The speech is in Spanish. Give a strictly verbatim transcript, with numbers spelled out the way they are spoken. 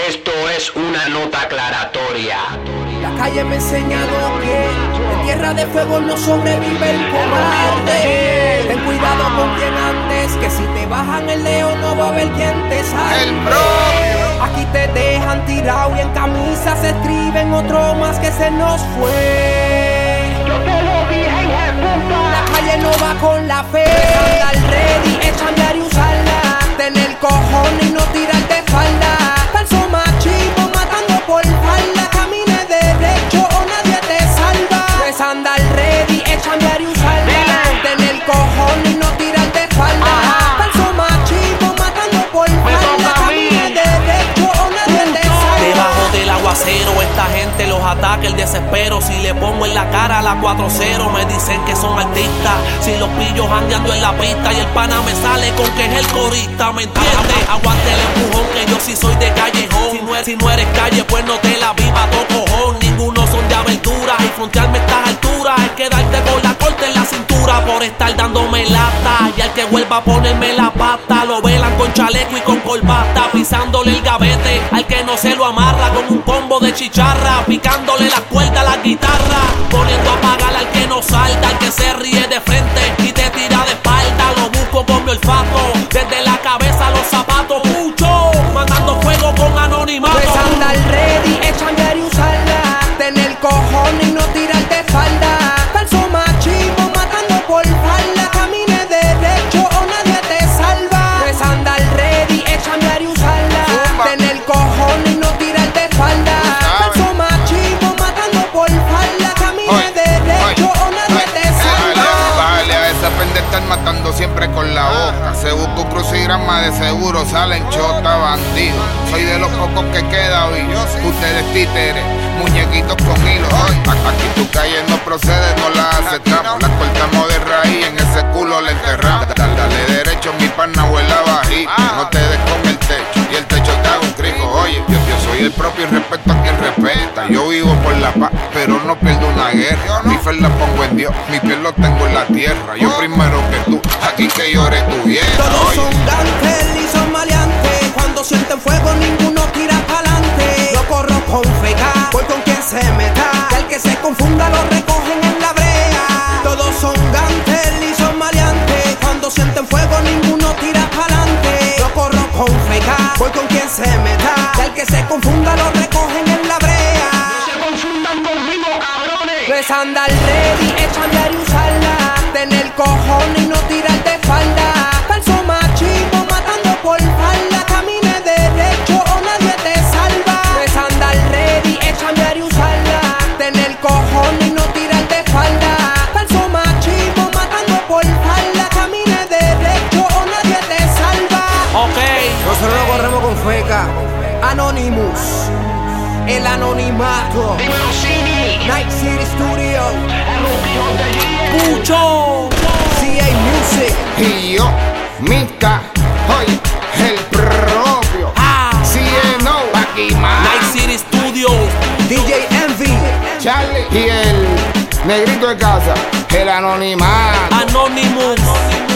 Esto es una nota aclaratoria. La calle me ha enseñado que en tierra de fuego no sobrevive el cobarde. Ten cuidado con quien andes, que si te bajan el leo no va a haber quien te salve. El propio. Aquí te dejan tirado y en camisa se escriben otro más que se nos fue. Yo te lo dije, hija de puta. La calle no va con la fe. Andar ready, es cambiar y usarla. Tener cojones y no tirar de falda. Falso machismo matando por falda. Camine derecho o nadie te salva. Pues andar ready, es cambiar y usarla. Tener cojones y no tirar de falda. Falso machismo matando por falda. Camine derecho o nadie te salva. Debajo del aguacero esta gente los ataca el desespero. Si le pongo en la cara la cuatro cero me dicen que son artistas. Si los pillos andeando en la pista y el pana me sale con que es el corista, ¿me entiendes? Aguante el empujón que yo sí soy de callejón. Si no eres, si no eres calle pues no te la viva todo cojón. Ninguno son de aventura y frontearme a estas alturas es quedarte con la corte en la cintura por estar dándome lata. Y al que vuelva a ponerme la pata lo velan con chaleco y con corbata, pisándole el gavete al que no se lo amarra con un combo de chicharra, picándole las cuerdas a la guitarra, poniendo a pagar al que no salta, al que se ríe de frente y te tira de espalda. Lo busco con mi olfato, desde la cabeza a los zapatos, mucho, mandando fuego con anonimato. Pues andar ready, es cambiar y usarla. Tener cojones y no tirar de falda. Falso machismo matando por falda. Camine derecho o nadie te salva. Pues andar ready, es cambiar y usarla. Tener cojones y no tirar de falda. Falso machismo matando por falda. Camine derecho o nadie te salva. Bájale a esa pendeja, estar matando siempre con la boca. Se busca un crucigrama, de seguro salen chota bandido. Soy de los pocos que queda vivo. Ustedes títeres, muñequitos con hilo. Aquí tu calle no procede, no la aceptamos. La cortamos de raíz, en ese culo le enterramos. Dale derecho, mi pana huela bajito. No te des con el techo y el techo te haga un crico. Oye, yo, yo soy el propio y respeto a quien respeta. Yo vivo por la paz, pero no pierdo una guerra. Mi fe la pongo en Dios, mi piel lo tengo en la tierra. Yo primero que tú, aquí que llore tu vieja. Todos son gangsters y son maleantes. Cuando sienten fuego ninguno tira pa'lante. Yo corro con feca, voy con quien se meta. Y al que se confunda lo recogen en la brea. Todos son gangsters y son maleantes. Cuando sienten fuego ninguno tira pa'lante. Yo corro con feca, voy con quien se meta. Y al que se confunda lo recogen en la brea. No se confundan conmigo, cabrones. Pues andar ready, es cambiar y usarla. Tener cojones y no tirar de falda. Falso machismo matando por falda. Camine derecho o nadie te salva. Pues andar ready, es cambiar y usarla. Tener cojones y no tirar de falda. Falso machismo matando por falda. Camine derecho o nadie te salva. Ok, Nosotros no corremos con feca. Anonymous, el anonimato. Dímelo, Cini. Night City Studio, A los hijos de G. mucho. C A Music. Y yo, Mista, oye, el propio. Ah, C N O, aquí más. Night City Studio. D J Envy. Charlie y el negrito de casa, el anonimato. Anonymous.